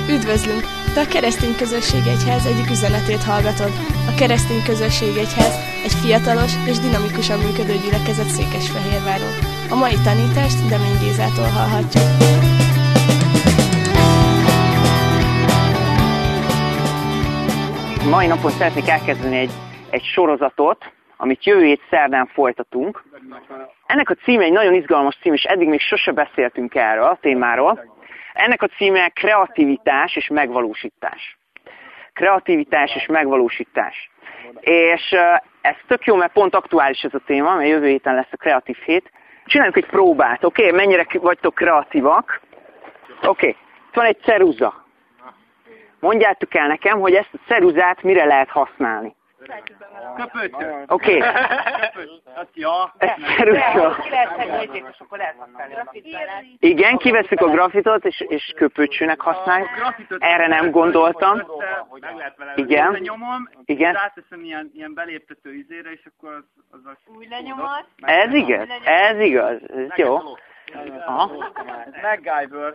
Üdvözlünk! Te a Keresztény Közösség Egyház egyik üzenetét hallgatod. A Keresztény Közösség Egyház egy fiatalos és dinamikusan működő gyülekezet Székesfehérváron. A mai tanítást Demény Gézától hallhatjuk. Mai napon szeretnék elkezdeni egy sorozatot, amit jövő hét szerdán folytatunk. Ennek a címe egy nagyon izgalmas cím, és eddig még sose beszéltünk erről a témáról. Ennek a címe kreativitás és megvalósítás. Kreativitás és megvalósítás. És ez tök jó, mert pont aktuális ez a téma, mert jövő héten lesz a kreatív hét. Csináljuk egy próbát, oké? Mennyire vagytok kreatívak? Oké. Itt van egy ceruza. Mondjátok el nekem, hogy ezt a ceruzát mire lehet használni. Köpőtő. Oké. Ja. Ez ceruza. Igen, kivesszük a grafitot, és köpőcsőnek használjuk. Erre nem gondoltam. Igen. Lenyomom, Igen. ráteszem ilyen beléptető izére, és akkor az Új lenyomat. Ez igaz? Ez igaz. Ez jó. Aha. MacGyver.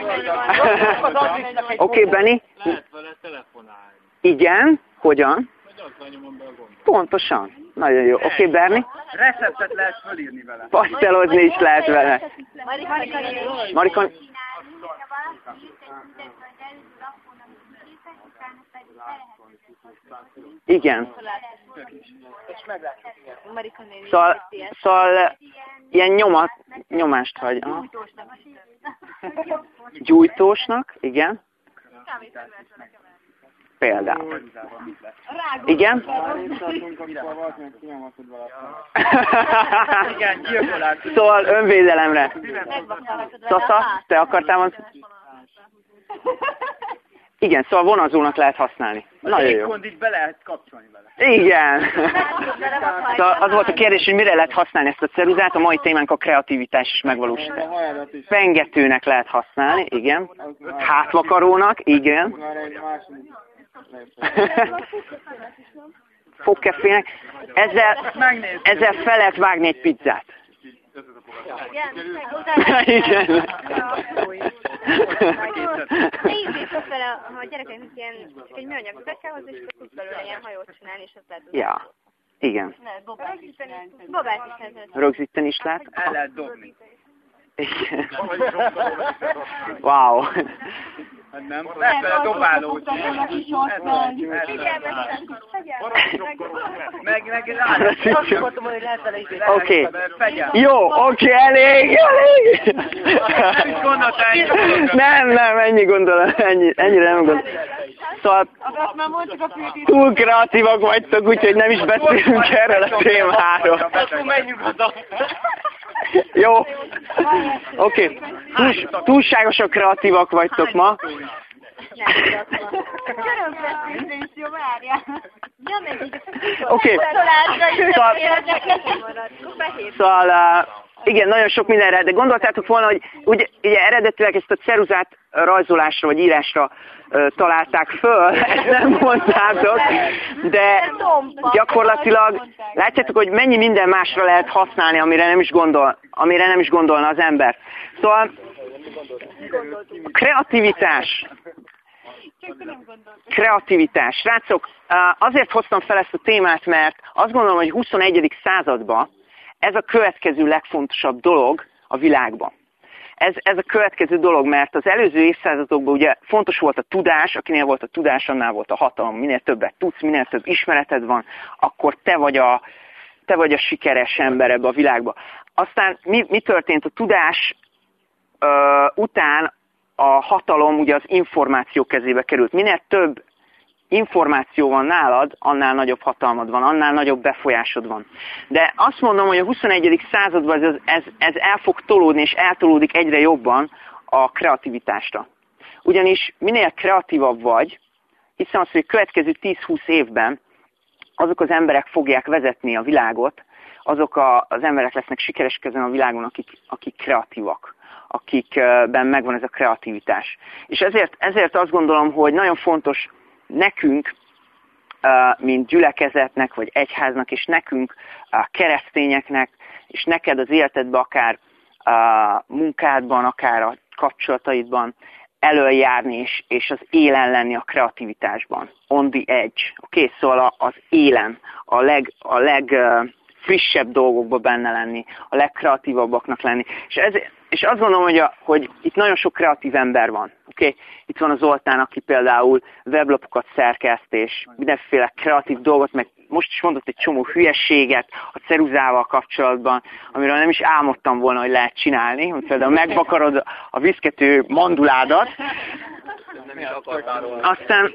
Oké, Benni. Lehet vele telefonálni, Igen. Hogyan? vagy azzal nyomom be a gombot. Pontosan. Nagyon jó. Oké, Berni. Receptet lehet fölírni vele. Pasztelozni is lehet vele. Marikon. Igen. Szóval ilyen nyomást hagy. Aha. Gyújtósnak, igen. Például. Igen? Igen, gyilkolás. Szóval önvédelemre. Szasza, te akartál mondani? Igen, szóval vonazónak lehet használni. Nagyon jó. Kondit be lehet kapcsolni vele. Igen. Szóval az volt a kérdés, hogy mire lehet használni ezt a ceruzát. A mai témánk a kreativitás és megvalósítás. Pengetőnek lehet használni, igen. Hátvakarónak, igen. Fogkefének. Ezzel fel lehet vágni egy pizzát. Igen. Ha a gyerekeknek ilyen, csak egy műanyag üveghez, és tudsz belőle ilyen hajót csinálni, és azt lehet. Ja, igen. Babát is lehet. Rögzíteni is lehet. El lehet dobni. Igen. Wow. Hát nem? Lehet vele dobáló. Meg Oké. Jó, oké, elég. Nem, ennyi gondolom, ennyire nem gondolom. Szóval túl kreatívak vagytok, úgyhogy nem is beszélünk erről a témáról. Akkor menjünk haza. Jó. Oké. Túlságosan kreatívak vagytok ma. Oké. Szóval, igen, nagyon sok mindenre, de gondoltátok volna, hogy ugye eredetileg ezt a ceruzát rajzolásra vagy írásra találták föl, ezt nem mondtátok, de gyakorlatilag látjátok, hogy mennyi minden másra lehet használni, amire nem is gondolna az ember. Szóval kreativitás. Srácok, azért hoztam fel ezt a témát, mert azt gondolom, hogy 21. században ez a következő legfontosabb dolog a világban. Ez a következő dolog, mert az előző évszázadokban ugye fontos volt a tudás, akinél volt a tudás, annál volt a hatalom. Minél többet tudsz, minél több ismereted van, akkor te vagy a sikeres ember ebbe a világba. Aztán mi történt? A tudás után a hatalom ugye az információ kezébe került. Minél több információ van nálad, annál nagyobb hatalmad van, annál nagyobb befolyásod van. De azt mondom, hogy a 21. században ez el fog tolódni, és eltolódik egyre jobban a kreativitásra. Ugyanis minél kreatívabb vagy, hiszem azt, hogy a következő 10-20 évben azok az emberek fogják vezetni a világot, azok az emberek lesznek sikeresek ezen a világon, akik kreatívak, akikben megvan ez a kreativitás. És ezért azt gondolom, hogy nagyon fontos nekünk, mint gyülekezetnek, vagy egyháznak, és nekünk, keresztényeknek, és neked az életedben, akár munkádban, akár a kapcsolataidban, elől járni, és az élen lenni a kreativitásban. On the edge. Oké, szóval az élen, a legfrissebb dolgokban benne lenni, a legkreatívabbaknak lenni. És azt gondolom, hogy itt nagyon sok kreatív ember van. Okay? Itt van az Zoltán, aki például weblapokat szerkeszt, és mindenféle kreatív dolgot, meg most is mondott egy csomó hülyességet a ceruzával kapcsolatban, amiről nem is álmodtam volna, hogy lehet csinálni, hogy például megvakarod a viszkető manduládat, aztán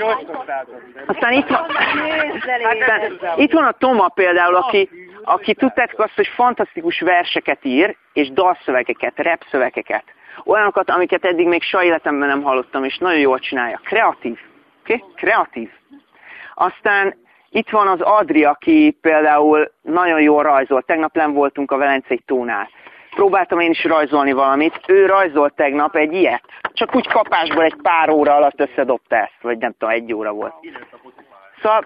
itt van a Toma például, aki tudtátok azt, hogy fantasztikus verseket ír, és dalszövegeket, rapszövegeket. Olyanokat, amiket eddig még soha életemben nem hallottam, és nagyon jól csinálja. Kreatív. Okay? Kreatív. Aztán itt van az Adri, aki például nagyon jól rajzol. Tegnap nem voltunk a Velencei tónál. Próbáltam én is rajzolni valamit. Ő rajzolt tegnap egy ilyet. Csak úgy kapásból egy pár óra alatt összedobta ezt. Vagy nem tudom, 1 óra volt. Szóval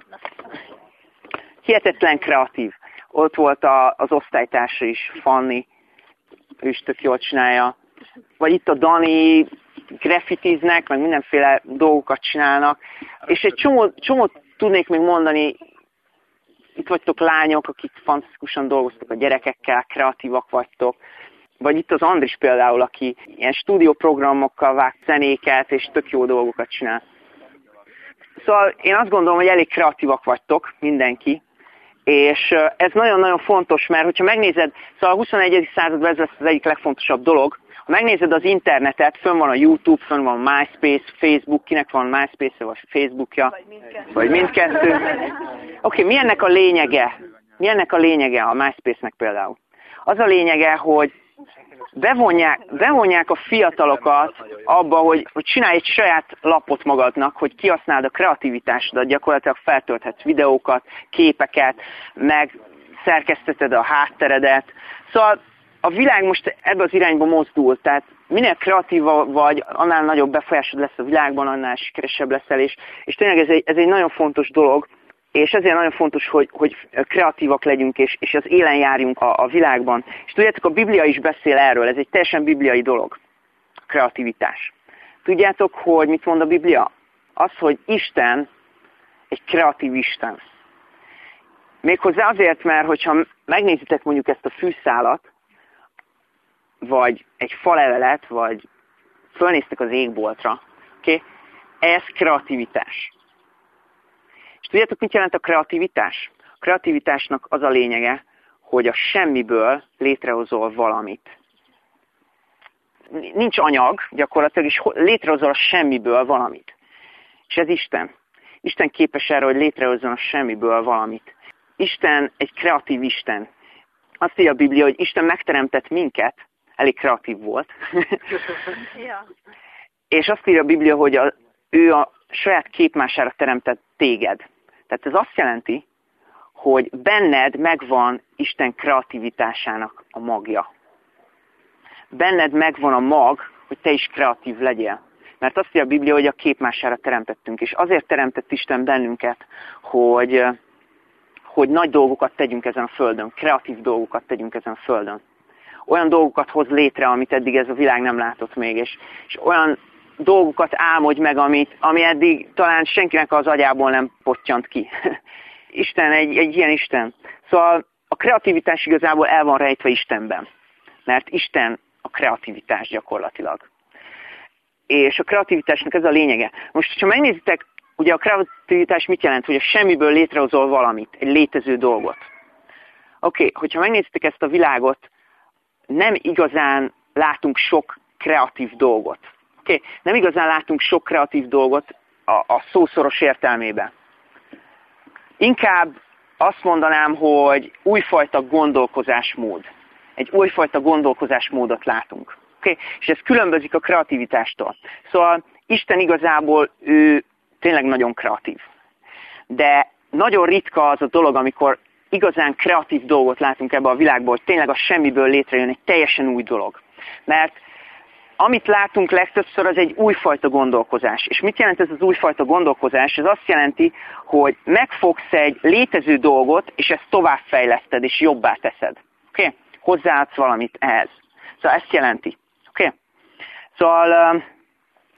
hihetetlen kreatív. Ott volt az osztálytársa is, Fanni. Ő is tök jól csinálja. Vagy itt a Dani, graffitiznek, meg mindenféle dolgokat csinálnak. És egy csomó tudnék még mondani, itt vagytok lányok, akik fantasztikusan dolgoztok a gyerekekkel, kreatívak vagytok. Vagy itt az Andris például, aki ilyen stúdióprogramokkal vág zenéket, és tök jó dolgokat csinál. Szóval én azt gondolom, hogy elég kreatívak vagytok, mindenki. És ez nagyon-nagyon fontos, mert hogyha megnézed, szóval a 21. században ez lesz az egyik legfontosabb dolog. Ha megnézed az internetet, fönn van a YouTube, fönn van MySpace, Facebook, kinek van MySpace-e vagy Facebookja, vagy mindkettő. Oké, mi ennek a lényege? Mi ennek a lényege a MySpace-nek például? Az a lényege, hogy bevonják a fiatalokat abba, hogy csinálj egy saját lapot magadnak, hogy kihasználd a kreativitásodat, gyakorlatilag feltölthetsz videókat, képeket, meg szerkeszteted a hátteredet. Szóval a világ most ebbe az irányba mozdul, tehát minél kreatívabb vagy, annál nagyobb befolyásod lesz a világban, annál sikeresebb leszel, és tényleg ez egy nagyon fontos dolog, és ezért nagyon fontos, hogy kreatívak legyünk, és az élen járjunk a világban. És tudjátok, a Biblia is beszél erről, ez egy teljesen bibliai dolog, a kreativitás. Tudjátok, hogy mit mond a Biblia? Az, hogy Isten egy kreatív Isten. Méghozzá azért, mert hogyha megnézitek mondjuk ezt a fűszálat, vagy egy falevelet, vagy fölnéztek az égboltra, okay? Ez kreativitás. És tudjátok, mit jelent a kreativitás? A kreativitásnak az a lényege, hogy a semmiből létrehozol valamit. Nincs anyag gyakorlatilag, és létrehozol a semmiből valamit. És ez Isten. Isten képes erre, hogy létrehozzon a semmiből valamit. Isten egy kreatív Isten. Azt írja a Biblia, hogy Isten megteremtett minket, elég kreatív volt. Ja. És azt írja a Biblia, hogy ő a saját képmására teremtett téged. Tehát ez azt jelenti, hogy benned megvan Isten kreativitásának a magja. Benned megvan a mag, hogy te is kreatív legyél. Mert azt írja a Biblia, hogy a képmására teremtettünk. És azért teremtett Isten bennünket, hogy nagy dolgokat tegyünk ezen a földön, kreatív dolgokat tegyünk ezen a földön. Olyan dolgokat hoz létre, amit eddig ez a világ nem látott még, és olyan dolgokat álmodj meg, ami eddig talán senkinek az agyából nem pottyant ki. Isten egy ilyen Isten. Szóval a kreativitás igazából el van rejtve Istenben. Mert Isten a kreativitás gyakorlatilag. És a kreativitásnak ez a lényege. Most, ha megnézitek, ugye a kreativitás mit jelent? Hogy a semmiből létrehozol valamit, egy létező dolgot. Oké, hogyha megnézitek ezt a világot, nem igazán látunk sok kreatív dolgot. Okay. Nem igazán látunk sok kreatív dolgot a szószoros értelmében. Inkább azt mondanám, hogy újfajta gondolkozásmód. Egy újfajta gondolkozásmódot látunk. Okay. És ez különbözik a kreativitástól. Szóval Isten igazából ő tényleg nagyon kreatív. De nagyon ritka az a dolog, amikor igazán kreatív dolgot látunk ebbe a világból, hogy tényleg a semmiből létrejön egy teljesen új dolog. Mert amit látunk legtöbbször, az egy újfajta gondolkozás. És mit jelent ez az újfajta gondolkozás? Ez azt jelenti, hogy megfogsz egy létező dolgot, és ezt továbbfejleszted, és jobbá teszed. Okay? Hozzáadsz valamit ehhez. Szóval ezt jelenti. Okay? Szóval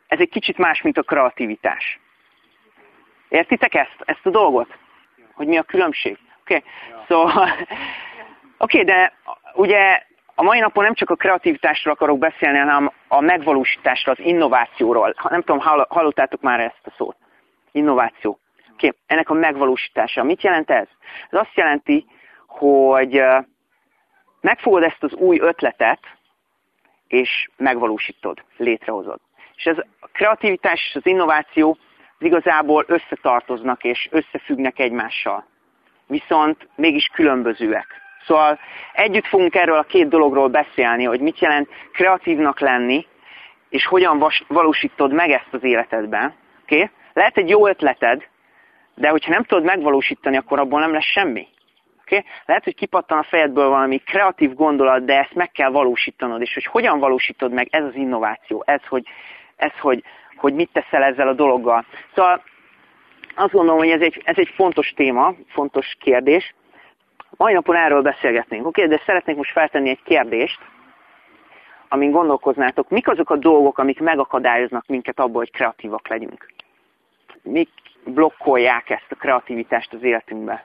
ez egy kicsit más, mint a kreativitás. Értitek ezt a dolgot? Hogy mi a különbség? Oké, Szóval, de ugye a mai napon nem csak a kreativitásról akarok beszélni, hanem a megvalósításról, az innovációról. Nem tudom, hallottátok már ezt a szót. Innováció. Ennek a megvalósítása. Mit jelent ez? Ez azt jelenti, hogy megfogod ezt az új ötletet, és megvalósítod, létrehozod. És ez a kreativitás és az innováció az igazából összetartoznak és összefüggnek egymással. Viszont mégis különbözőek. Szóval együtt fogunk erről a két dologról beszélni, hogy mit jelent kreatívnak lenni, és hogyan valósítod meg ezt az életedben. Okay? Lehet egy jó ötleted, de hogyha nem tudod megvalósítani, akkor abból nem lesz semmi. Okay? Lehet, hogy kipattan a fejedből valami kreatív gondolat, de ezt meg kell valósítanod, és hogy hogyan valósítod meg, ez az innováció, ez, hogy mit teszel ezzel a dologgal. Szóval azt gondolom, hogy ez egy fontos téma, fontos kérdés. Mai napon erről beszélgetnénk, oké? De szeretnék most feltenni egy kérdést, amin gondolkoznátok, mik azok a dolgok, amik megakadályoznak minket abból, hogy kreatívak legyünk? Mik blokkolják ezt a kreativitást az életünkbe?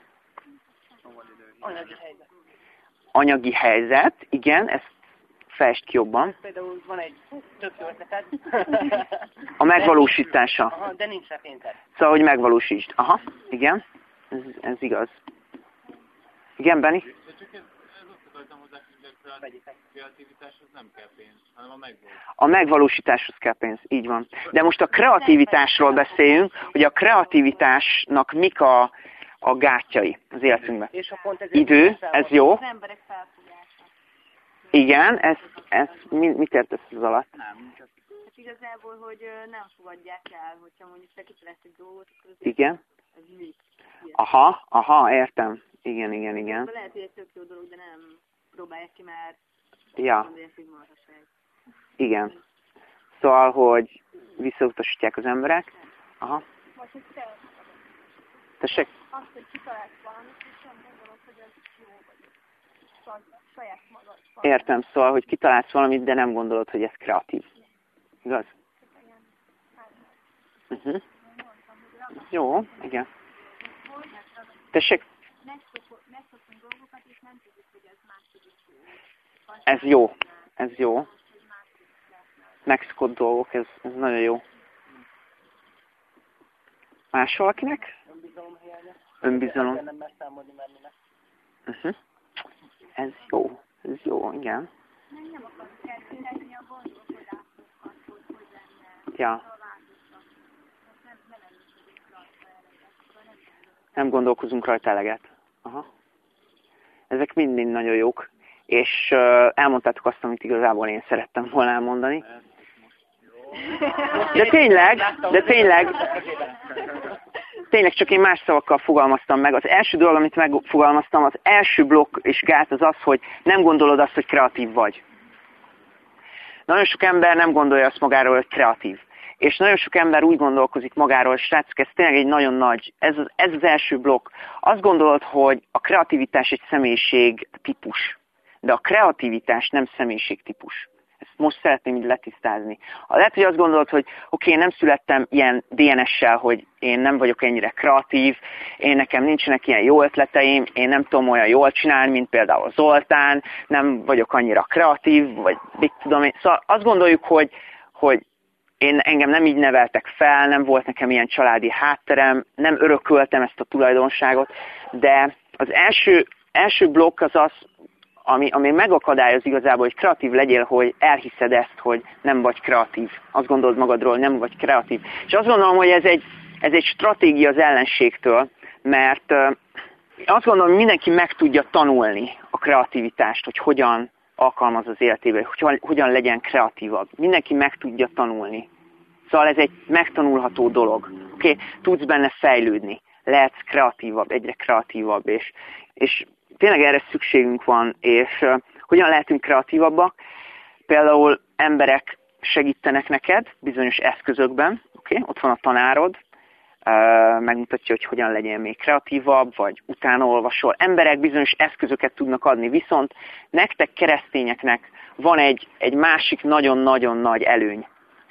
Anyagi helyzet, igen, ezt fejtsd ki jobban. Például van egy tök jó ötleted. A megvalósítása. Aha, de nincs rá pénzed. Szóval, hogy megvalósítsd. Aha, igen, ez igaz. Igen, Benni? De csak ez azt akartam hozzáfűzni, hogy a kreativitáshoz nem kell pénz, hanem a megvalósítás. A megvalósításhoz kell pénz, így van. De most a kreativitásról beszéljünk, hogy a kreativitásnak mik a gátjai az életünkben. Idő, ez jó. Az emberek felfogása. Igen, ez mit értesz az alatt? Hát igazából, hogy nem fogadják el, hogyha mondjuk te kitalálsz egy dolgot, akkor az Igen. ez mi? Aha, értem. Igen. Lehet, hogy egy tök jó dolog, de nem próbálják ki, mert Ja, gondolják, hogy marhaság. igen. Szóval, hogy visszautasítják az emberek. Aha. Vagy hogy te Tessék? azt, hogy kitalálsz valamit, és nem gondolod, hogy ez jó, vagy saját magad. Értem, szóval, hogy kitalálsz valamit, de nem gondolod, hogy ez kreatív. Igaz? Jó, igen. Tessék? Megszokunk dolgokat, és nem tudjuk, hogy ez második jó. Ez jó. Megszokott dolgok, ez nagyon jó. Más valakinek? Önbizalom hiánya. Önbizalom. Nem mer számolni már minek. Ez jó, igen. Nem akarunk elkülöníteni a gondolkodásokat, hogy lenne Ja. a változat. Nem előződik rajta eleget. Nem gondolkozunk rajta eleget. Aha. Ezek mind nagyon jók. És elmondtátok azt, amit igazából én szerettem volna elmondani. De tényleg csak én más szavakkal fogalmaztam meg. Az első dolog, amit megfogalmaztam, az első blokk és gát az az, hogy nem gondolod azt, hogy kreatív vagy. Nagyon sok ember nem gondolja azt magáról, hogy kreatív. És nagyon sok ember úgy gondolkozik magáról, srácok, ez tényleg egy nagyon nagy, ez az első blokk. Azt gondolod, hogy a kreativitás egy személyiség típus, de a kreativitás nem személyiség típus. Ezt most szeretném így letisztázni. Lehet, hogy azt gondolod, hogy oké, én nem születtem ilyen DNS-sel, hogy én nem vagyok ennyire kreatív, nekem nincsenek ilyen jó ötleteim, én nem tudom olyan jól csinálni, mint például Zoltán, nem vagyok annyira kreatív, vagy mit tudom én. Szóval azt gondoljuk, hogy engem nem így neveltek fel, nem volt nekem ilyen családi hátterem, nem örököltem ezt a tulajdonságot, de az első blokk az az, ami megakadályoz igazából, hogy kreatív legyél, hogy elhiszed ezt, hogy nem vagy kreatív. Azt gondolod magadról, hogy nem vagy kreatív. És azt gondolom, hogy ez egy stratégia az ellenségtől, mert azt gondolom, hogy mindenki meg tudja tanulni a kreativitást, hogy hogyan alkalmaz az életében, hogy hogyan legyen kreatívabb. Mindenki meg tudja tanulni. Szóval ez egy megtanulható dolog. Oké? Tudsz benne fejlődni. Lehetsz kreatívabb, egyre kreatívabb, és tényleg erre szükségünk van, és hogyan lehetünk kreatívabbak? Például emberek segítenek neked bizonyos eszközökben, ott van a tanárod, megmutatja, hogy hogyan legyen még kreatívabb, vagy utána olvasol. Emberek bizonyos eszközöket tudnak adni, viszont nektek keresztényeknek van egy másik nagyon-nagyon nagy előny.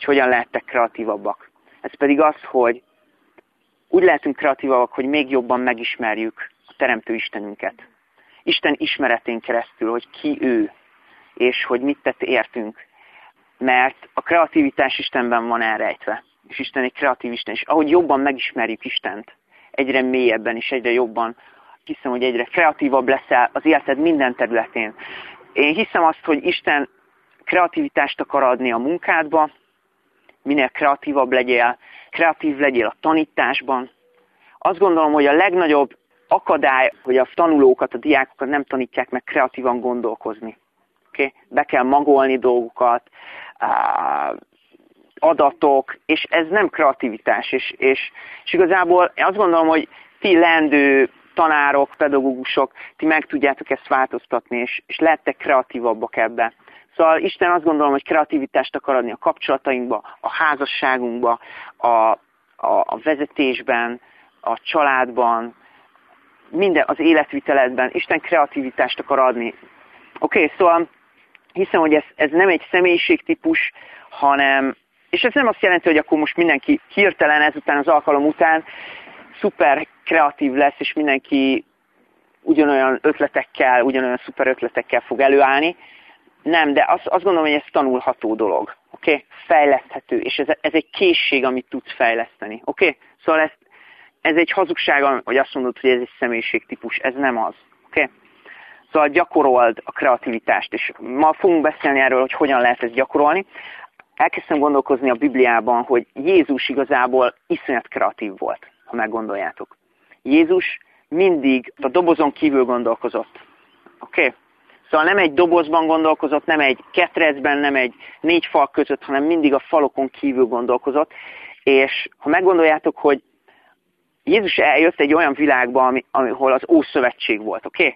és hogyan lehettek kreatívabbak. Ez pedig az, hogy úgy lehetünk kreatívabbak, hogy még jobban megismerjük a Teremtő Istenünket. Isten ismeretén keresztül, hogy ki ő, és hogy mit tett értünk. Mert a kreativitás Istenben van elrejtve. És Isten egy kreatív Isten. És ahogy jobban megismerjük Istent, egyre mélyebben és egyre jobban, hiszem, hogy egyre kreatívabb leszel az életed minden területén. Én hiszem azt, hogy Isten kreativitást akar adni a munkádba, minél kreatívabb legyél, kreatív legyél a tanításban. Azt gondolom, hogy a legnagyobb akadály, hogy a tanulókat, a diákokat nem tanítják meg kreatívan gondolkozni. Okay? Be kell magolni dolgokat, adatok, és ez nem kreativitás. És igazából azt gondolom, hogy ti leendő tanárok, pedagógusok, ti meg tudjátok ezt változtatni, és lehettek kreatívabbak ebben. Szóval Isten azt gondolom, hogy kreativitást akar adni a kapcsolatainkba, a házasságunkba, a vezetésben, a családban, minden az életviteledben. Isten kreativitást akar adni. Oké, szóval hiszem, hogy ez nem egy személyiségtípus, hanem, és ez nem azt jelenti, hogy akkor most mindenki hirtelen ezután az alkalom után szuper kreatív lesz, és mindenki ugyanolyan szuper ötletekkel fog előállni. Nem, de azt gondolom, hogy ez tanulható dolog. Oké? Fejleszthető, és ez egy készség, amit tudsz fejleszteni. Oké? Szóval ez egy hazugság, hogy azt mondod, hogy ez egy személyiségtípus. Ez nem az. Oké? Szóval gyakorold a kreativitást, és ma fogunk beszélni erről, hogy hogyan lehet ezt gyakorolni. Elkezdtem gondolkozni a Bibliában, hogy Jézus igazából iszonyat kreatív volt, ha meggondoljátok. Jézus mindig a dobozon kívül gondolkozott. Oké? Szóval nem egy dobozban gondolkozott, nem egy ketrecben, nem egy 4 fal között, hanem mindig a falokon kívül gondolkozott. És ha meggondoljátok, hogy Jézus eljött egy olyan világba, ahol az Ószövetség volt, oké?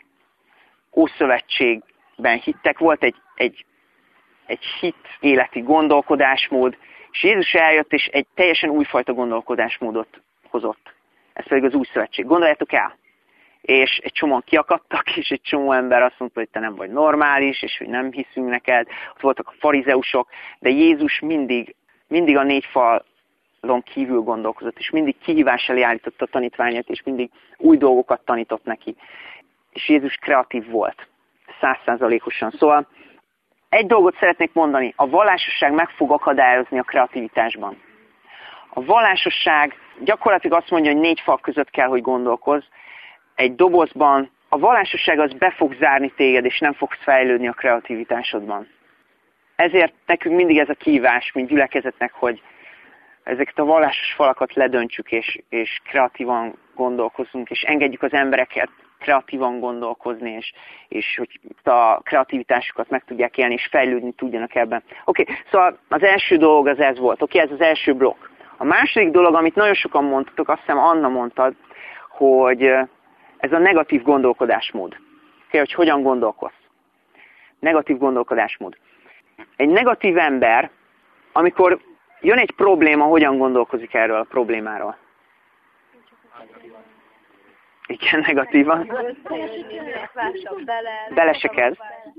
Ószövetségben hittek, volt egy hit életi gondolkodásmód, és Jézus eljött, és egy teljesen újfajta gondolkodásmódot hozott. Ez pedig az Új Szövetség. Gondoljátok el! És egy csomóan kiakadtak, és egy csomó ember azt mondta, hogy te nem vagy normális, és hogy nem hiszünk neked. Ott voltak a farizeusok, de Jézus mindig a 4 falon kívül gondolkozott, és mindig kihívás elé állította a tanítványát, és mindig új dolgokat tanított neki. És Jézus kreatív volt, 100%-osan. Szóval egy dolgot szeretnék mondani, a vallásosság meg fog akadályozni a kreativitásban. A vallásosság gyakorlatilag azt mondja, hogy 4 fal között kell, hogy gondolkozz, egy dobozban. A vallásosság az be fog zárni téged, és nem fogsz fejlődni a kreativitásodban. Ezért nekünk mindig ez a kihívás, mint gyülekezetnek, hogy ezeket a vallásos falakat ledöntsük, és kreatívan gondolkozzunk, és engedjük az embereket kreatívan gondolkozni, és hogy a kreativitásukat meg tudják élni, és fejlődni tudjanak ebben. Oké, szóval az első dolog az ez volt. Oké, ez az első blokk. A második dolog, amit nagyon sokan mondtatok, azt hiszem Anna mondtad, hogy ez a negatív gondolkodásmód. Oké, hogy hogyan gondolkodsz. Negatív gondolkodásmód. Egy negatív ember, amikor jön egy probléma, hogyan gondolkozik erről a problémáról? Igen, negatívan. Bele se kezd.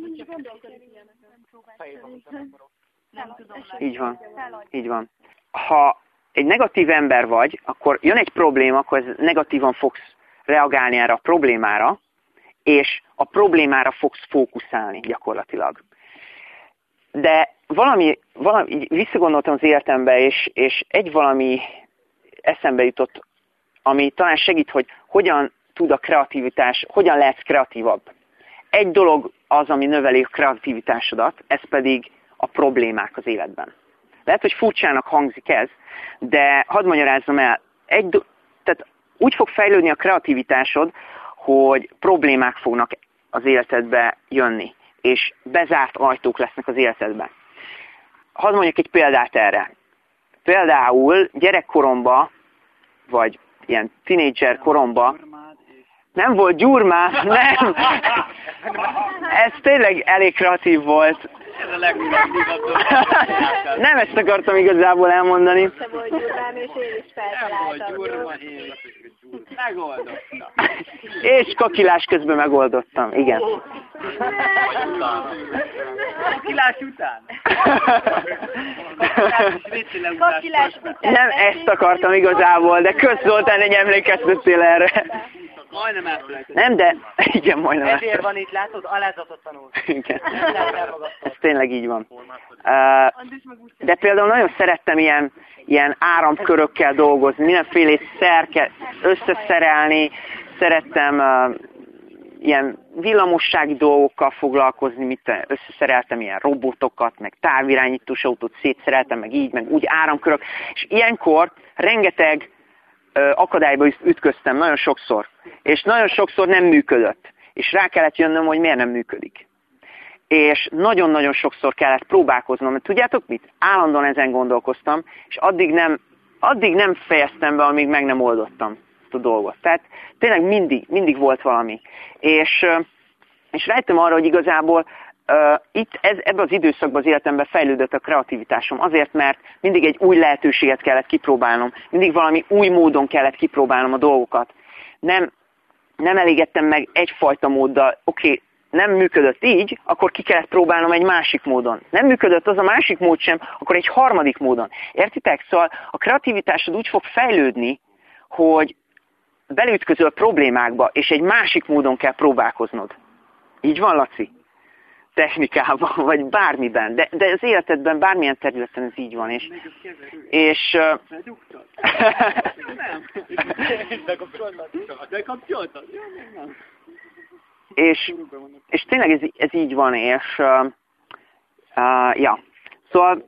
Így van. Ha egy negatív ember vagy, akkor jön egy probléma, akkor negatívan fogsz reagálni erre a problémára, és a problémára fogsz fókuszálni gyakorlatilag. De valami visszagondoltam az életembe, és egy valami eszembe jutott, ami talán segít, hogy hogyan tud a kreativitás, hogyan lehetsz kreatívabb. Egy dolog az, ami növeli a kreativitásodat, ez pedig a problémák az életben. Lehet, hogy furcsának hangzik ez, de hadd magyarázzam el, tehát úgy fog fejlődni a kreativitásod, hogy problémák fognak az életedbe jönni, és bezárt ajtók lesznek az életedben. Hadd mondjak egy példát erre. Például gyerekkoromban, vagy ilyen tínédzser koromban, nem volt gyurmám, nem! Ez tényleg elég kreatív volt. Ez a legújabb divatos. Nem ezt akartam igazából elmondani. Se volt gyurmám, és én is Nem volt feltaláltam. gyurma, én Megoldotta. És kakilás közben megoldottam, igen. Kakilás után. Kakilás után. Nem ezt akartam igazából, de Kösz Zoltán egy emlékeztettél erre. Majdnem elfelejtettem. Nem, de igen, majdnem Ezért ezt. van itt, látod, alázatot tanul. Igen. Elmagadtad. Ez tényleg így van. De például nagyon szerettem ilyen áramkörökkel dolgozni, mindenféle összeszerelni, szerettem ilyen villamossági dolgokkal foglalkozni, összeszereltem ilyen robotokat, meg távirányítós autót szétszereltem, meg így, meg úgy áramkörök, és ilyenkor rengeteg akadályba ütköztem nagyon sokszor, és nagyon sokszor nem működött, és rá kellett jönnöm, hogy miért nem működik. És nagyon-nagyon sokszor kellett próbálkoznom, mert tudjátok mit? Állandóan ezen gondolkoztam, és addig nem fejeztem be, amíg meg nem oldottam ezt a dolgot. Tehát tényleg mindig volt valami. És rájöttem arra, hogy igazából ebben az időszakban az életemben fejlődött a kreativitásom. Azért, mert mindig egy új lehetőséget kellett kipróbálnom, mindig valami új módon kellett kipróbálnom a dolgokat. Nem elégedtem meg egyfajta móddal, oké, nem működött így, akkor ki kellett próbálnom egy másik módon. Nem működött az a másik mód sem, akkor egy harmadik módon. Értitek? Szóval a kreativitásod úgy fog fejlődni, hogy beleütközöl problémákba, és egy másik módon kell próbálkoznod. Így van, Laci? Technikában, vagy bármiben. De az életedben bármilyen területen ez így van. És és tényleg ez így van, és ja. Szóval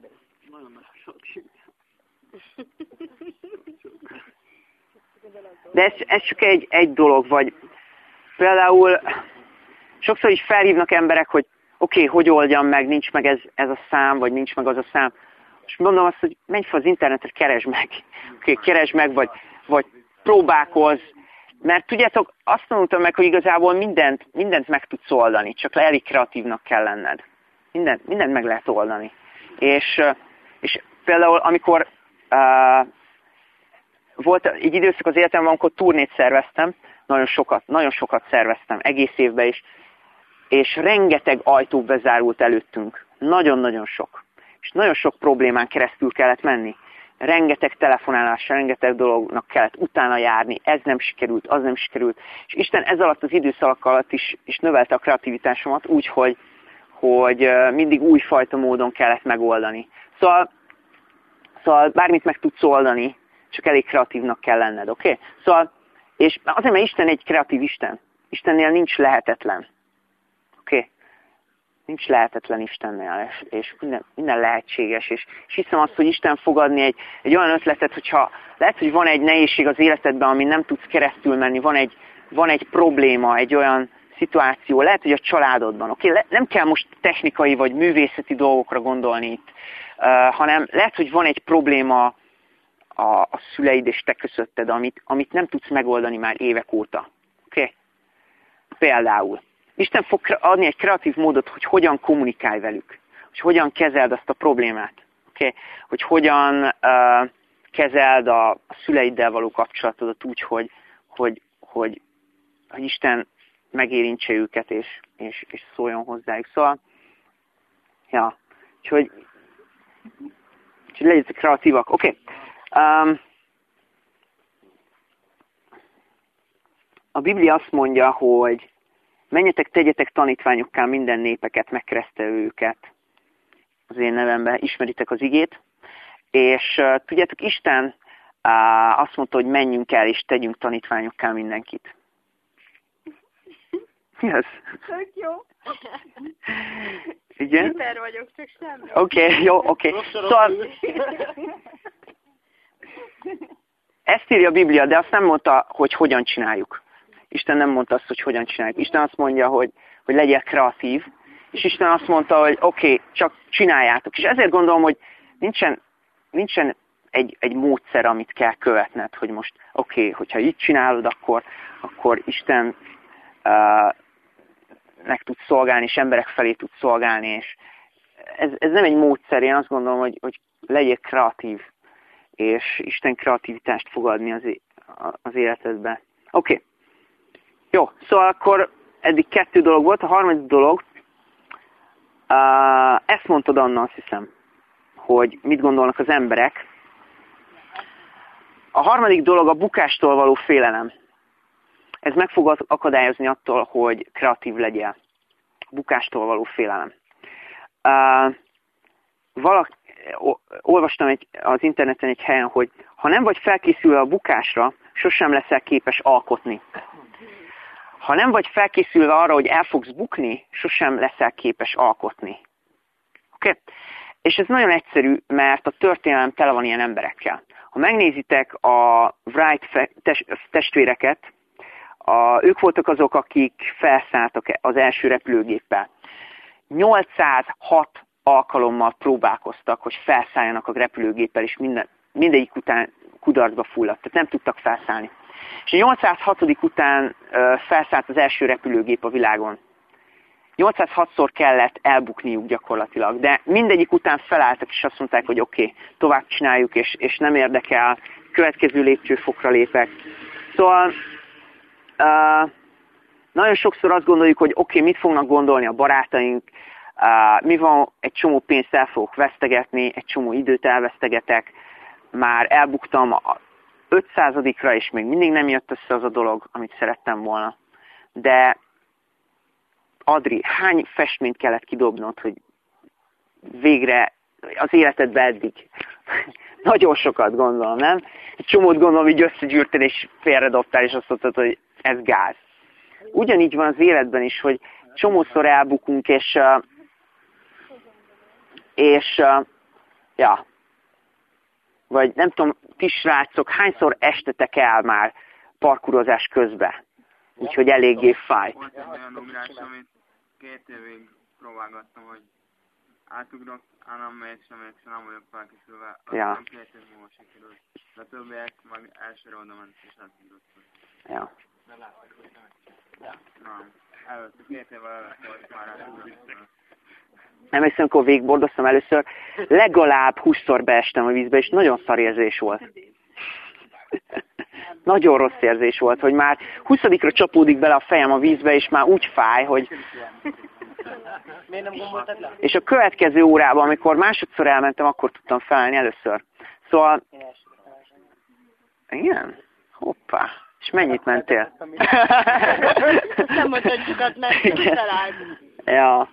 de ez csak egy dolog, vagy például sokszor is felhívnak emberek, hogy oké, hogy oldjam meg, nincs meg ez a szám, vagy nincs meg az a szám. És mondom azt, hogy menj fel az internetre, keresd meg. Oké, keresd meg, vagy próbálkozz. Mert tudjátok, azt tanultam meg, hogy igazából mindent meg tudsz oldani, csak elég kreatívnak kell lenned. Mindent meg lehet oldani. És például, amikor volt egy időszak az életemben, amikor turnét szerveztem, nagyon sokat szerveztem, egész évben is, és rengeteg ajtó bezárult előttünk. Nagyon-nagyon sok. És nagyon sok problémán keresztül kellett menni. Rengeteg telefonálásra, rengeteg dolognak kellett utána járni, ez nem sikerült, az nem sikerült. És Isten ez alatt az időszak alatt is növelte a kreativitásomat úgy, hogy mindig újfajta módon kellett megoldani. Szóval bármit meg tudsz oldani, csak elég kreatívnak kell lenned, oké? Szóval, és azért, mert Isten egy kreatív Isten. Istennél nincs lehetetlen. Oké? Nincs lehetetlen Istennél, és minden lehetséges. És hiszem azt, hogy Isten fog adni egy olyan ötletet, hogyha lehet, hogy van egy nehézség az életedben, amin nem tudsz keresztül menni, van egy probléma, egy olyan szituáció, lehet, hogy a családodban. Oké? Nem kell most technikai vagy művészeti dolgokra gondolni itt, hanem lehet, hogy van egy probléma a szüleid és te közötted, amit nem tudsz megoldani már évek óta. Oké? Például. Isten fog adni egy kreatív módot, hogy hogyan kommunikálj velük, hogy hogyan kezeld azt a problémát, okay? Hogy hogyan kezeld a szüleiddel való kapcsolatodat úgy, hogy Isten megérintse őket, és szóljon hozzájuk. Szóval, ja, úgyhogy legyetek kreatívak. Oké. A Biblia azt mondja, hogy menjetek, tegyetek tanítványokká minden népeket, megkeresztelve őket az én nevemben, ismeritek az igét. És tudjátok, Isten azt mondta, hogy menjünk el és tegyünk tanítványokká mindenkit. Mi az? Tök jó. Igen? Hiper vagyok, csak semmi. Oké, jó, oké. Szóval ezt írja a Biblia, de azt nem mondta, hogy hogyan csináljuk. Isten nem mondta azt, hogy hogyan csináljuk. Isten azt mondja, hogy legyél kreatív, és Isten azt mondta, hogy oké, csak csináljátok. És ezért gondolom, hogy nincsen egy módszer, amit kell követned, hogy most oké, hogyha így csinálod, akkor Isten meg tud szolgálni, és emberek felé tud szolgálni, és ez nem egy módszer, én azt gondolom, hogy legyél kreatív, és Isten kreativitást fog adni az életedbe. Oké. Jó, szóval akkor eddig 2 dolog volt. A harmadik dolog, ezt mondtad Anna, azt hiszem, hogy mit gondolnak az emberek. A harmadik dolog a bukástól való félelem. Ez meg fog akadályozni attól, hogy kreatív legyél. Bukástól való félelem. Olvastam az interneten egy helyen, hogy ha nem vagy felkészülve a bukásra, sosem leszel képes alkotni. Ha nem vagy felkészülve arra, hogy el fogsz bukni, sosem leszel képes alkotni. Oké? És ez nagyon egyszerű, mert a történelem tele van ilyen emberekkel. Ha megnézitek a Wright testvéreket, ők voltak azok, akik felszálltak az első repülőgéppel. 806 alkalommal próbálkoztak, hogy felszálljanak a repülőgéppel, és mindegyik után kudarcba fulladt, tehát nem tudtak felszállni. És a 806. után felszállt az első repülőgép a világon. 806-szor kellett elbukniuk gyakorlatilag, de mindegyik után felálltak, és azt mondták, hogy oké, tovább csináljuk, és nem érdekel, következő lépcsőfokra lépek. Szóval nagyon sokszor azt gondoljuk, hogy oké, mit fognak gondolni a barátaink, mi van, egy csomó pénzt el fogok vesztegetni, egy csomó időt elvesztegetek, már elbuktam a 500-ra, és még mindig nem jött össze az a dolog, amit szerettem volna. De Adri, hány festményt kellett kidobnod, hogy végre az életedbe eddig? Nagyon sokat gondolom, nem? Egy csomót gondolom, így összegyűrted, és félredobtál, és azt mondtad, hogy ez gáz. Ugyanígy van az életben is, hogy csomószor elbukunk, és vagy nem tudom, ti srácok, hányszor estetek el már parkurozás közben? Úgyhogy eléggé fáj. Volt egy olyan ugrás, amit 2 évig próbálgattam, hogy átugrok, nem megy sem, nem vagyok felkészülve. Ja. Nem 2 év múlva sikerült. De a többiek meg elsőre oda ment és átugrottak. Ja. Nem. Előtte 2 évvel előtt volt már átugrottak. Emlékszem, amikor végigbordoztam először, legalább 20-szor beestem a vízbe, és nagyon szar érzés volt. Nagyon rossz érzés volt, hogy már 20-ra csapódik bele a fejem a vízbe, és már úgy fáj, hogy... Miért nem gomboltad le? És a következő órában, amikor másodszor elmentem, akkor tudtam felállni először. Szóval... Igen? Hoppá. És mennyit mentél? Nem mondtad sokat, mert talált. Ja.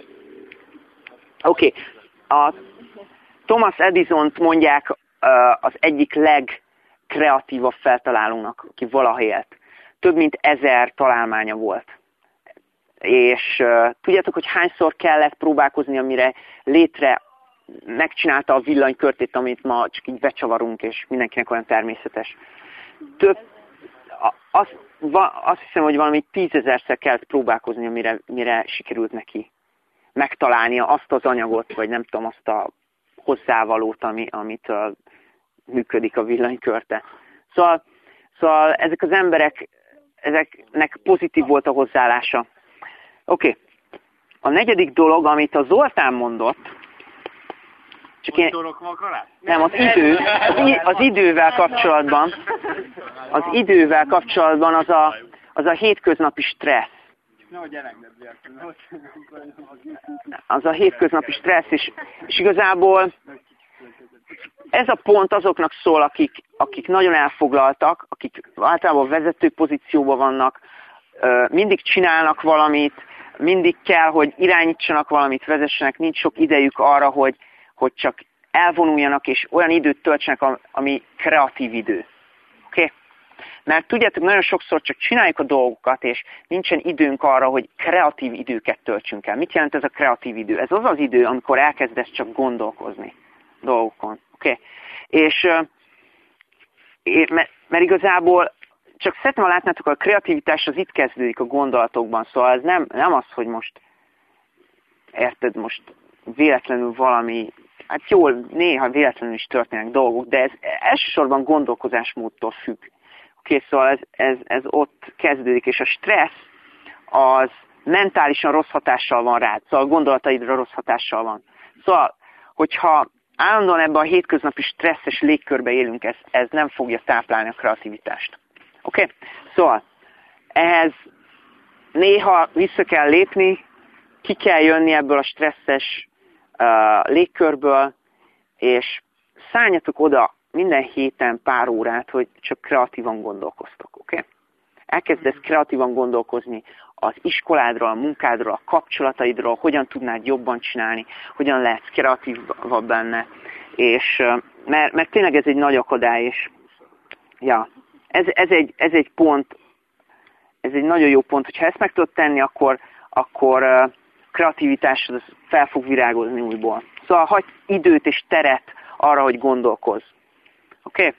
Oké. A Thomas Edisont mondják az egyik legkreatívabb feltalálónak, aki valaha élt. Több mint 1000 találmánya volt. És tudjátok, hogy hányszor kellett próbálkozni, amire megcsinálta a villanykörtét, amit ma csak így becsavarunk, és mindenkinek olyan természetes. Azt hiszem, hogy valami 10 000-szer kellett próbálkozni, mire sikerült neki megtalálnia azt az anyagot, vagy nem tudom, azt a hozzávalót, amit működik a villanykörte. Szóval ezek az emberek, ezeknek pozitív volt a hozzáállása. Oké. A negyedik dolog, amit a Zoltán mondott, csak én... Nem, az idővel kapcsolatban, az a hétköznapi stressz. Az a hétköznapi stressz, és igazából ez a pont azoknak szól, akik nagyon elfoglaltak, akik általában vezető pozícióban vannak, mindig csinálnak valamit, mindig kell, hogy irányítsanak valamit, vezessenek, nincs sok idejük arra, hogy csak elvonuljanak, és olyan időt töltsenek, ami kreatív idő. Oké? Mert tudjátok, nagyon sokszor csak csináljuk a dolgokat, és nincsen időnk arra, hogy kreatív időket töltsünk el. Mit jelent ez a kreatív idő? Ez az az idő, amikor elkezdesz csak gondolkozni dolgokon. Oké? És mert igazából csak szeretném, ha látnátok, a kreativitás az itt kezdődik a gondolatokban. Szóval ez nem az, hogy most érted, most véletlenül valami, hát jól, néha véletlenül is történnek dolgok, de ez elsősorban gondolkozásmódtól függ. Oké, szóval ez ott kezdődik, és a stressz az mentálisan rossz hatással van rád, szóval a gondolataidra rossz hatással van. Szóval, hogyha állandóan ebben a hétköznapi stresszes légkörbe élünk, ez nem fogja táplálni a kreativitást. Oké? Szóval ehhez néha vissza kell lépni, ki kell jönni ebből a stresszes légkörből, és szálljatok oda minden héten pár órát, hogy csak kreatívan gondolkoztok. Oké? Elkezdesz kreatívan gondolkozni az iskoládról, a munkádról, a kapcsolataidról, hogyan tudnád jobban csinálni, hogyan lehetsz kreatívabb benne. És, mert tényleg ez egy nagy akadály, és ja, ez egy pont, ez egy nagyon jó pont, hogyha ezt meg tudod tenni, akkor kreativitásod fel fog virágozni újból. Szóval hagyj időt és teret arra, hogy gondolkozz. Oké?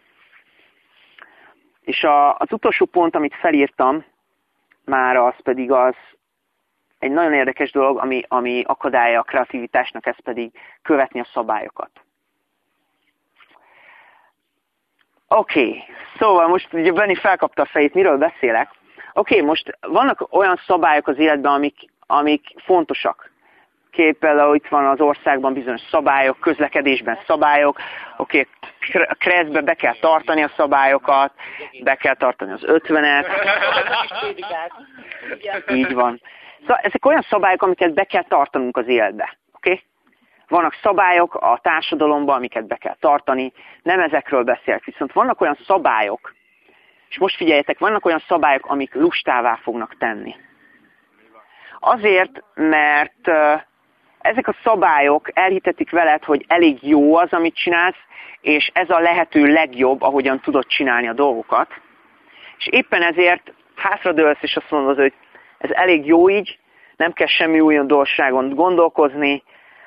És az utolsó pont, amit felírtam, már az pedig az egy nagyon érdekes dolog, ami akadálya a kreativitásnak, ez pedig követni a szabályokat. Oké, szóval most ugye Benni felkapta a fejét, miről beszélek. Oké, most vannak olyan szabályok az életben, amik fontosak. Például itt van az országban bizonyos szabályok, közlekedésben szabályok. Oké, a keresztbe be kell tartani a szabályokat, be kell tartani az 50-et. Így van. Szóval ezek olyan szabályok, amiket be kell tartanunk az életbe. Oké? Vannak szabályok a társadalomban, amiket be kell tartani. Nem ezekről beszélek, viszont vannak olyan szabályok, és most figyeljetek, vannak olyan szabályok, amik lustává fognak tenni. Azért, mert ezek a szabályok elhitetik veled, hogy elég jó az, amit csinálsz, és ez a lehető legjobb, ahogyan tudod csinálni a dolgokat. És éppen ezért hátradőlsz, és azt mondod, hogy ez elég jó így, nem kell semmi újdonságon gondolkozni,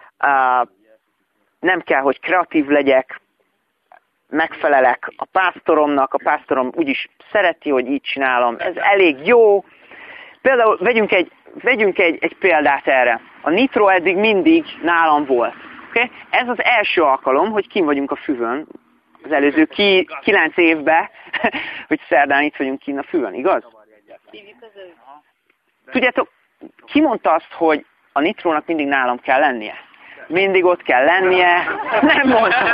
nem kell, hogy kreatív legyek, megfelelek a pásztoromnak, a pásztorom úgyis szereti, hogy így csinálom, ez elég jó. Például vegyünk egy példát erre. A nitro eddig mindig nálam volt. Okay? Ez az első alkalom, hogy kint vagyunk a füvön, az előző 9 évben, hogy szerdán itt vagyunk kint a füvön, igaz? Tudjátok, ki mondta azt, hogy a nitrónak mindig nálam kell lennie? Mindig ott kell lennie. Nem mondtam.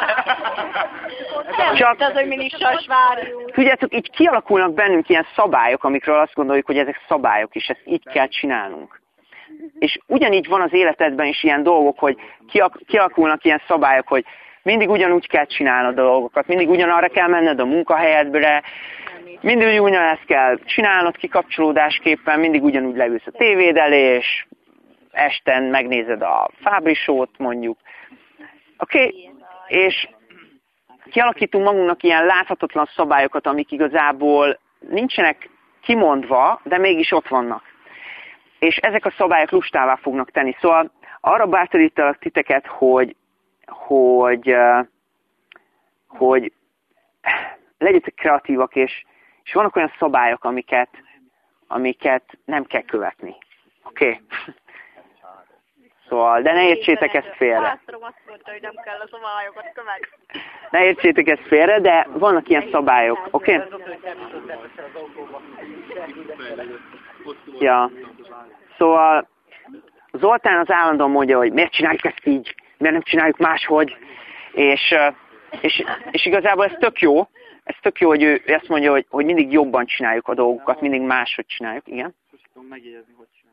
Csak, tudjátok, így kialakulnak bennünk ilyen szabályok, amikről azt gondoljuk, hogy ezek szabályok, és ezt így kell csinálnunk. És ugyanígy van az életedben is ilyen dolgok, hogy kialakulnak ilyen szabályok, hogy mindig ugyanúgy kell csinálnod a dolgokat, mindig ugyanarra kell menned a munkahelyedre, mindig ugyanezt kell csinálnod kikapcsolódásképpen, mindig ugyanúgy leülsz a tévéd elé, és esten megnézed a Fábri show-t mondjuk. Oké? És kialakítunk magunknak ilyen láthatatlan szabályokat, amik igazából nincsenek kimondva, de mégis ott vannak. És ezek a szabályok lustává fognak tenni. Szóval arra bátorítalak titeket, hogy legyetek kreatívak, és vannak olyan szabályok, amiket nem kell követni. Oké? Szóval, de ne értsétek ezt félre. Ne értsétek ezt félre, de vannak ilyen szabályok, oké? Ja. Szóval Zoltán az állandóan mondja, hogy miért csináljuk ezt így, miért nem csináljuk máshogy, és igazából ez tök jó, hogy ő ezt mondja, hogy mindig jobban csináljuk a dolgokat, mindig máshogy csináljuk, igen? Megjegyezni, hogy csináljuk.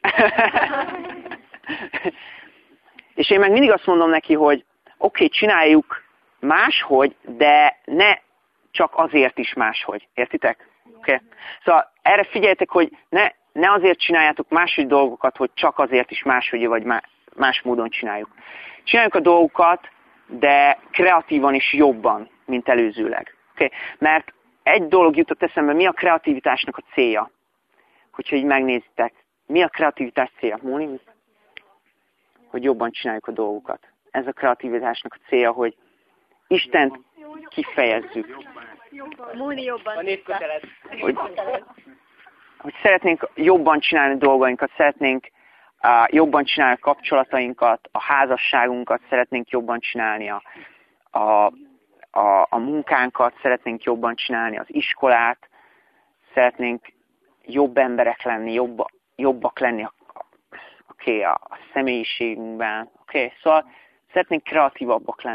És én meg mindig azt mondom neki, hogy oké, csináljuk máshogy, de ne csak azért is máshogy. Értitek? Okay. Szóval erre figyeljetek, hogy ne azért csináljátok máshogy dolgokat, hogy csak azért is máshogy, vagy más módon csináljuk. Csináljuk a dolgokat, de kreatívan és jobban, mint előzőleg. Okay. Mert egy dolog jutott eszembe, mi a kreativitásnak a célja? Hogyha így megnézitek. Mi a kreativitás célja? Móni? Hogy jobban csináljuk a dolgokat. Ez a kreativitásnak a célja, hogy Istent kifejezzük. Móni jobban. Hogy szeretnénk jobban csinálni dolgainkat, szeretnénk jobban csinálni a kapcsolatainkat, a házasságunkat, szeretnénk jobban csinálni a munkánkat, szeretnénk jobban csinálni az iskolát, szeretnénk jobb emberek lenni, jobbak lenni a személyiségünkben. Szóval szeretnénk kreatívabbak lenni.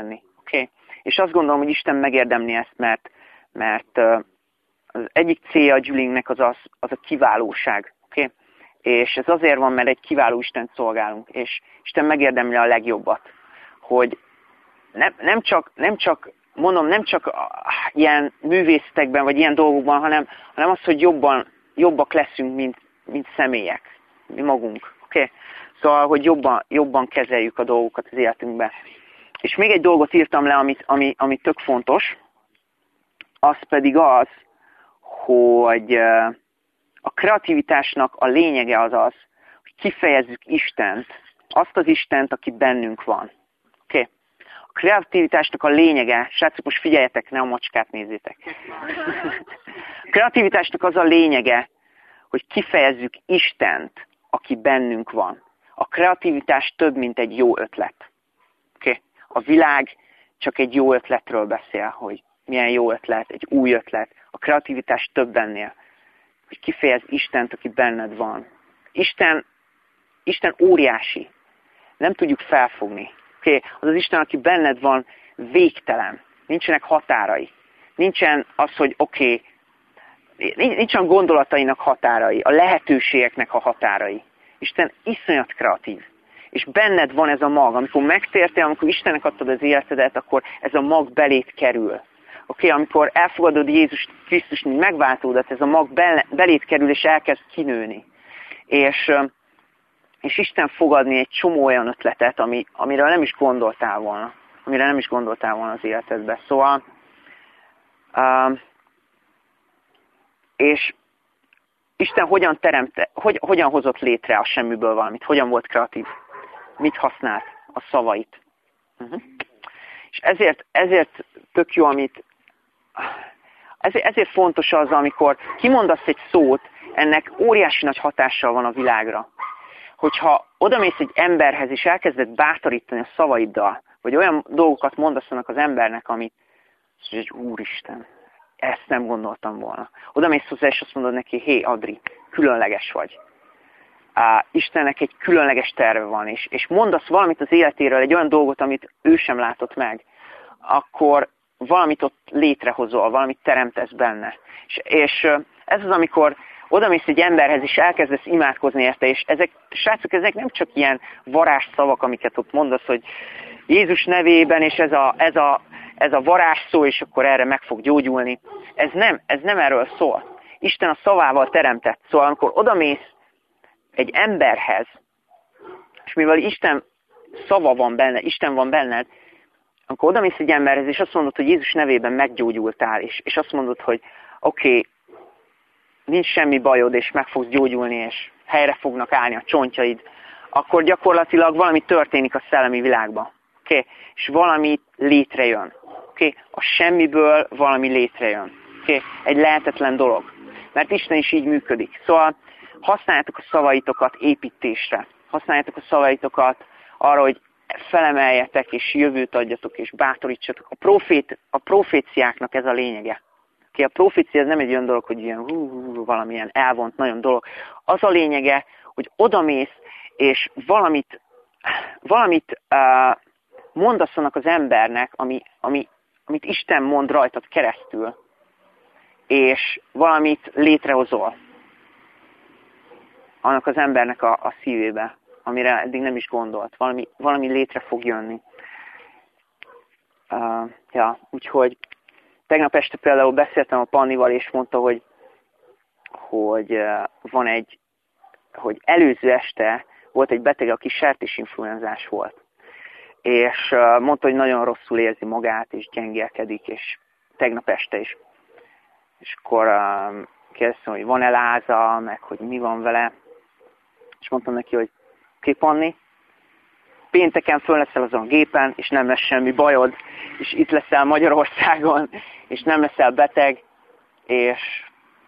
Okay? És azt gondolom, hogy Isten megérdemli ezt, mert az egyik célja a gyűlinknek az a kiválóság. Okay? És ez azért van, mert egy kiváló Istent szolgálunk, és Isten megérdemli a legjobbat. Hogy nem csak ilyen művészetekben, vagy ilyen dolgokban, hanem az, hogy jobbak leszünk, mint személyek, mi magunk. Okay? Szóval, hogy jobban kezeljük a dolgokat az életünkben. És még egy dolgot írtam le, ami tök fontos, az pedig az, hogy a kreativitásnak a lényege az, hogy kifejezzük Istent, azt az Istent, aki bennünk van. Okay? A kreativitásnak a lényege, srácok, most figyeljetek, ne a macskát nézzétek. A kreativitásnak az a lényege, hogy kifejezzük Istent, aki bennünk van. A kreativitás több, mint egy jó ötlet. Okay? A világ csak egy jó ötletről beszél, hogy milyen jó ötlet, egy új ötlet. A kreativitás több ennél, hogy kifejez Istent, aki benned van. Isten óriási. Nem tudjuk felfogni. Okay? Az Isten, aki benned van, végtelen. Nincsenek határai. Nincsen az, hogy nincsen gondolatainak határai, a lehetőségeknek a határai. Isten iszonyat kreatív. És benned van ez a mag. Amikor megtértél, amikor Istennek adtad az életedet, akkor ez a mag belét kerül. Amikor elfogadod Jézus Krisztus, mint megváltódat, ez a mag belét kerül, és elkezd kinőni. És Isten fogadni egy csomó olyan ötletet, amire nem is gondoltál volna. Amire nem is gondoltál volna az életedbe. Szóval, és Isten hogyan hozott létre a semmiből valamit? Hogyan volt kreatív? Mit használt? A szavait. És ezért tök jó, ezért fontos az, amikor kimondasz egy szót, ennek óriási nagy hatással van a világra. Hogyha odamész egy emberhez, és elkezded bátorítani a szavaiddal, vagy olyan dolgokat mondasz annak az embernek, amit hogy úristen, ezt nem gondoltam volna. Odamész hozzá, és azt mondod neki, hé Adri, különleges vagy. Istennek egy különleges terve van, és mondasz valamit az életéről, egy olyan dolgot, amit ő sem látott meg, akkor valamit ott létrehozol, valamit teremtesz benne. És ez az, amikor odamész egy emberhez, és elkezdesz imádkozni érte, és srácok, ezek nem csak ilyen varázsszavak, amiket ott mondasz, hogy Jézus nevében, és ez a varázsszó, és akkor erre meg fog gyógyulni. Ez nem erről szól. Isten a szavával teremtett. Szóval amikor odamész egy emberhez, és mivel Isten szava van benne, Isten van benned, amikor odamész egy emberhez, és azt mondod, hogy Jézus nevében meggyógyultál, és azt mondod, hogy nincs semmi bajod, és meg fogsz gyógyulni, és helyre fognak állni a csontjaid, akkor gyakorlatilag valami történik a szellemi világban. És valami létrejön. A semmiből valami létrejön. Egy lehetetlen dolog. Mert Isten is így működik. Szóval használjátok a szavaitokat építésre. Használjátok a szavaitokat arra, hogy felemeljetek, és jövőt adjatok, és bátorítsatok. A proféciáknak ez a lényege. A profécia ez nem egy olyan dolog, hogy ilyen valamilyen elvont nagyon dolog. Az a lényege, hogy odamész, és valamit mondasz annak az embernek, amit Isten mond rajtad keresztül, és valamit létrehozol annak az embernek a szívébe, amire eddig nem is gondolt. Valami létre fog jönni. Úgyhogy tegnap este például beszéltem a Pannival, és mondta, hogy előző este volt egy beteg, aki sertésinfluenzás volt. És mondta, hogy nagyon rosszul érzi magát, és gyengélkedik, és tegnap este is. És akkor kérdeztem, hogy van-e láza, meg hogy mi van vele. És mondtam neki, hogy Panni, pénteken föl leszel azon a gépen, és nem lesz semmi bajod, és itt leszel Magyarországon, és nem leszel beteg, és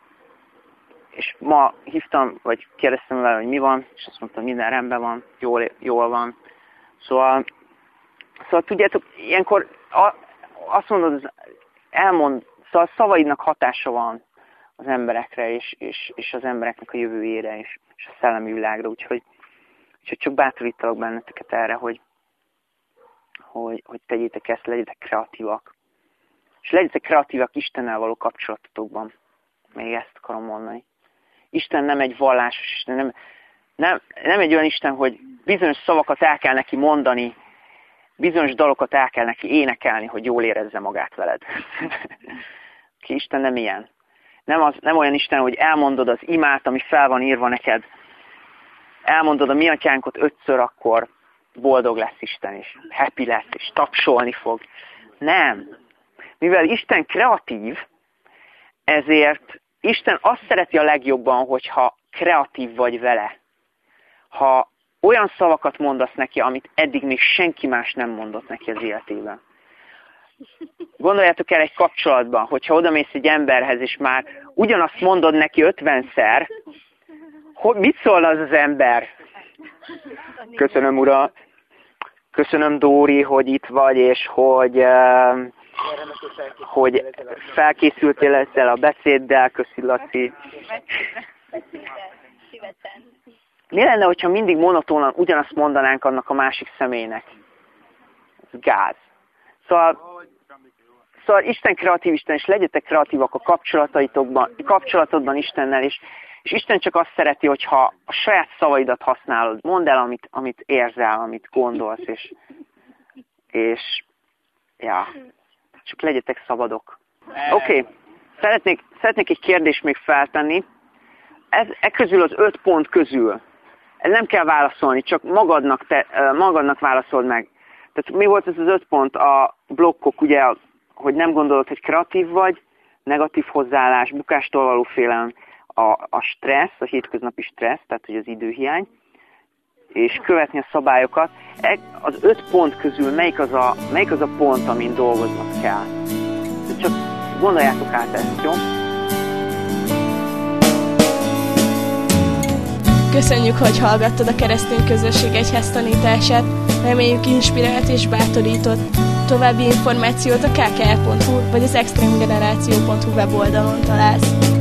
ma hívtam, vagy kérdeztem vele, hogy mi van, és azt mondtam, minden rendben van, jól van. Szóval tudjátok, ilyenkor azt mondod, szóval a szavaidnak hatása van az emberekre, és az embereknek a jövőjére, és a szellemi világra, úgyhogy csak bátorítalak benneteket erre, hogy tegyétek ezt, legyetek kreatívak. És legyetek kreatívak Istennel való kapcsolatotokban. Még ezt akarom mondani. Isten nem egy vallásos Isten, nem egy olyan Isten, hogy bizonyos szavakat el kell neki mondani, bizonyos dalokat el kell neki énekelni, hogy jól érezze magát veled. Isten nem ilyen. Nem olyan Isten, hogy elmondod az imát, ami fel van írva neked, elmondod a mi atyánkot 5-ször, akkor boldog lesz Isten, és happy lesz, és tapsolni fog. Nem. Mivel Isten kreatív, ezért Isten azt szereti a legjobban, hogyha kreatív vagy vele. Ha olyan szavakat mondasz neki, amit eddig még senki más nem mondott neki az életében. Gondoljátok el egy kapcsolatban, hogyha odamész egy emberhez, és már ugyanazt mondod neki 50-szer, mit szól az ember? Köszönöm, Ura. Köszönöm, Dóri, hogy itt vagy, és hogy felkészültél ezzel a beszéddel. Köszi, Laci. Mi lenne, hogyha mindig monotónan ugyanazt mondanánk annak a másik személynek? Ez gáz. Szóval Isten kreatív Isten, és legyetek kreatívak a kapcsolatodban Istennel, és Isten csak azt szereti, hogyha a saját szavaidat használod. Mondd el, amit érzel, amit gondolsz, és csak legyetek szabadok. Oké. Szeretnék egy kérdést még feltenni. E közül az 5 pont közül, ez nem kell válaszolni, csak magadnak válaszold meg. Tehát mi volt ez az 5 pont? A blokkok, ugye, hogy nem gondolod, hogy kreatív vagy, negatív hozzáállás, bukástól való félelem, a stressz, a hétköznapi stressz, tehát hogy az időhiány, és követni a szabályokat. Az 5 pont közül melyik az a pont, amin dolgoznod kell? Csak gondoljátok át ezt, jó? Köszönjük, hogy hallgattad a Keresztény Közösség Egyház tanítását. Reméljük inspirált és bátorított. További információt a kkr.hu vagy az extremegeneráció.hu weboldalon találsz.